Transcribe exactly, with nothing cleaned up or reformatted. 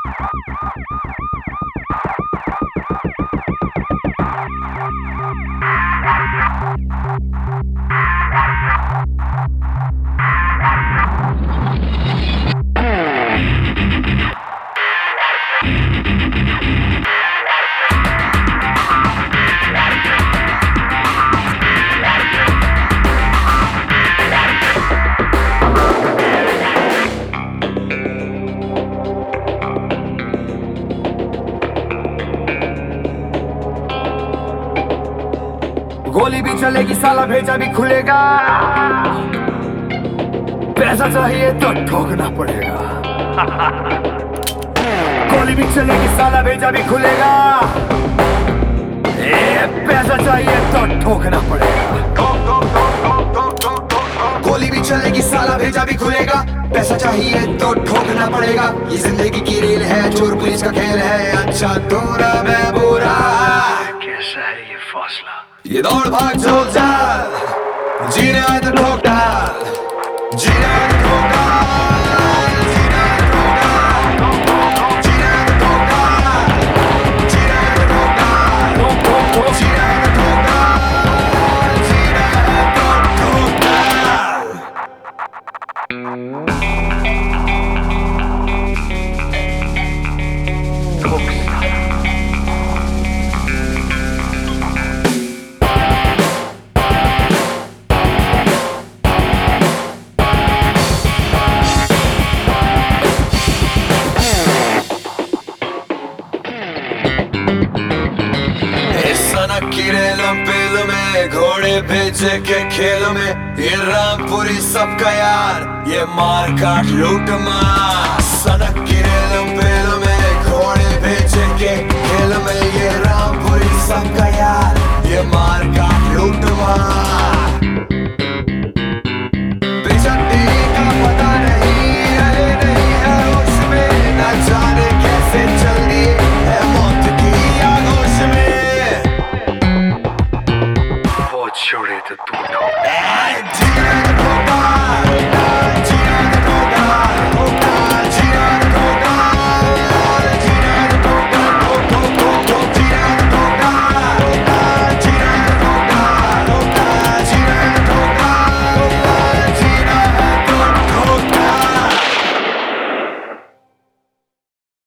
गोली भी चलेगी साला भेजा भी खुलेगा, पैसा चाहिए तो ठोकना पड़ेगा। गोली भी चलेगी साला भेजा भी खुलेगा, ए, पैसा चाहिए तो ठोकना पड़ेगा। गोली भी चलेगी साला भेजा भी खुलेगा, पैसा चाहिए तो ठोकना पड़ेगा। ये जिंदगी की रेल है, चोर पुलिस का खेल है, अच्छा तोरा मैं बुरा। कैसा है ये फैसला? ये दौड़ भाग झोंक झाल, जीने आए तो ठोक डाल, जीने आए तो ठोक डाल, जीने आए तो ठोक डाल, जीने आए तो ठोक डाल, जीने आए तो ठोक डाल, जीने आए तो ठोक डाल, जीने आए तो ठोक डाल। सनक की रेलों पेलों में, घोड़े बेचे के खेलों में, ये रामपुरी सबका यार, ये मार काट लूट मार। सनक की रेलों पेलों में, घोड़े बेचे के खेलों में, ये रामपुरी सबका यार, ये मार काट लूट मार। बेचैनी का पता नहीं है, नहीं है उसमें, न जाने कैसे चल दिए है मौत की आगोश में। छोड़े तो तू